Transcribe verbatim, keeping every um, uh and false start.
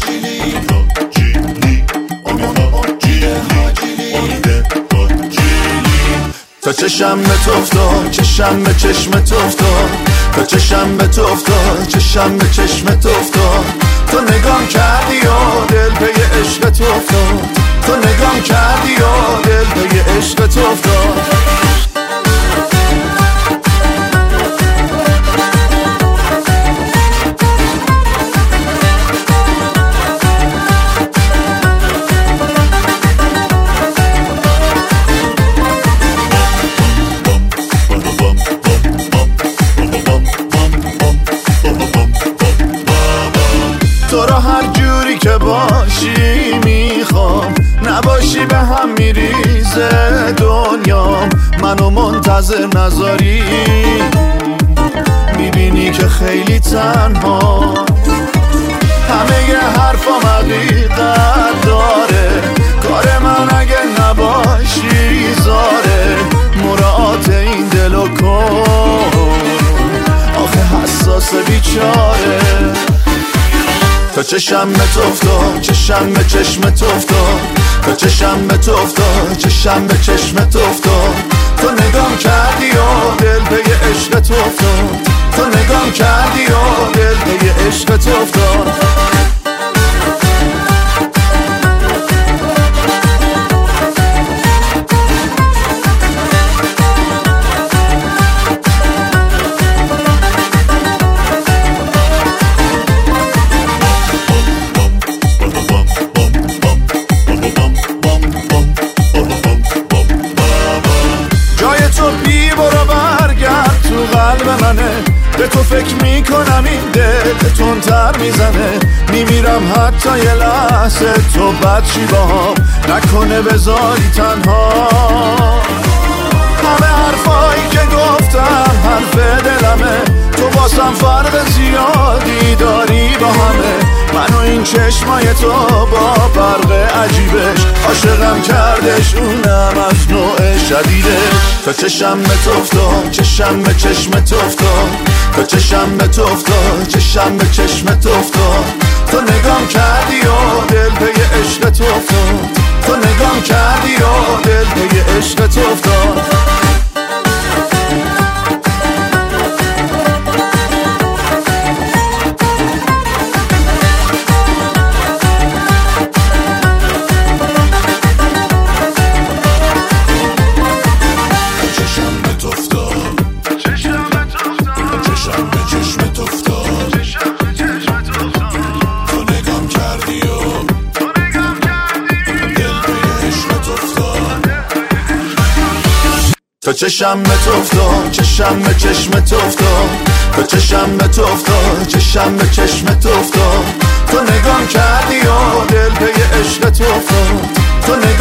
حاجیلی حاجیلی امید حاجیلی امید حاجیلی تا چشم به تو افتاد چشم به چشم تو افتاد تا چشم به تو افتاد چشم به چشم تو افتاد تو نگام کردی و دل پی عشق تو افتاد تو نگام کردی و دل پی عشق تو افتاد تو را هر جوری که باشی میخوام نباشی به هم میریزه دنیام منو منتظر نذاری میبینی که خیلی تنها همه ی حرفام حقیقت داره کار من اگه نباشی زاره مراعات این دلو کن آخه حساس بیچاره تا چشم به تو افتاد چشم به چشم تو افتاد تا چشم به تو افتاد چشم به چشم تو افتاد تو نگام کردی و دل پی عشق تو افتاد تو نگام کردی و دل پی عشق تو افتاد به تو فکر میکنم این دل تندتر میزنه میمیرم حتی یه لحظه تو بدشی باهام نکنه بذاری تنها همه حرفایی که گفتم حرف دلمه تو واسم فرق زیادی داری با همه منو این چشمای تو با فرق عجیبش عاشقم کردش اونم از نوع شدیدش تا چشم به تو افتاد چشم به چشم تو افتاد تا چشم به تو افتاد چشم به چشم تو افتاد تو نگام کردی و دل پی عشق تو افتاد تو نگام کردی و دل پی عشق تو افتاد تا چشم به تو افتاد چشم به چشم تو افتاد تا چشم به تو افتاد چشم به چشم تو افتاد تو نگام کردی و دل پی عشق تو افتاد تو